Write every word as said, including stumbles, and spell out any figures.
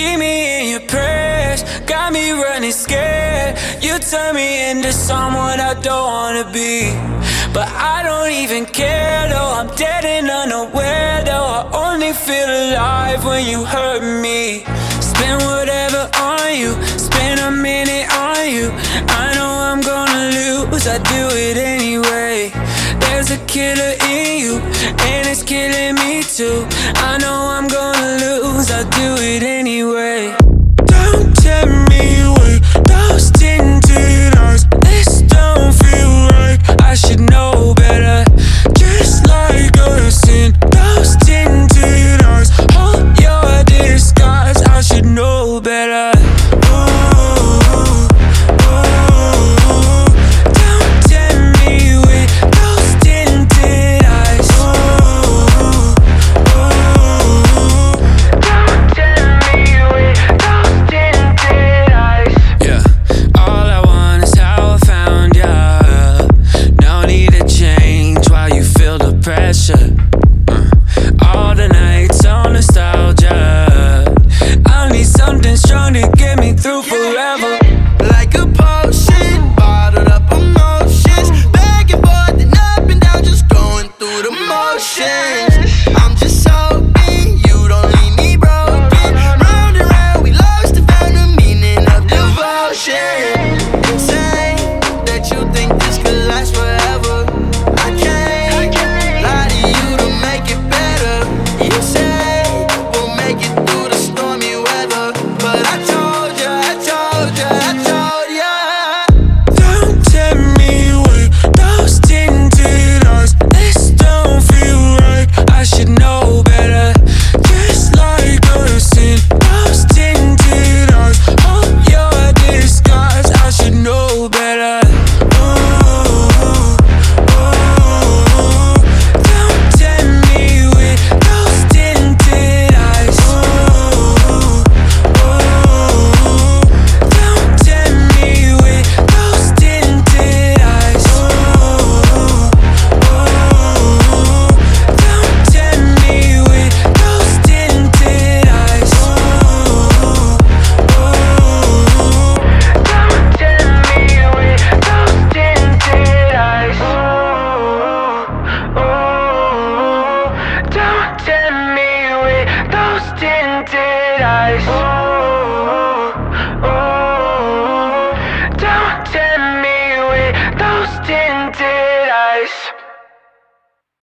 keep me in your prayers, got me running scared. You turn me into someone I don't wanna be, but I don't even care though. I'm dead and unaware though. I only feel alive when you hurt me. Spend whatever on you, spend a minute on you. I know I'm gonna lose, I do it anyway. There's a killer in you, and it's killing me too. I know I'm gonna lose, I do it anyway. Don't tell me with those tinted eyes, this don't feel right. I should know better, just like us in those tinted eyes. Hold your disguise, I should know better. Tinted eyes.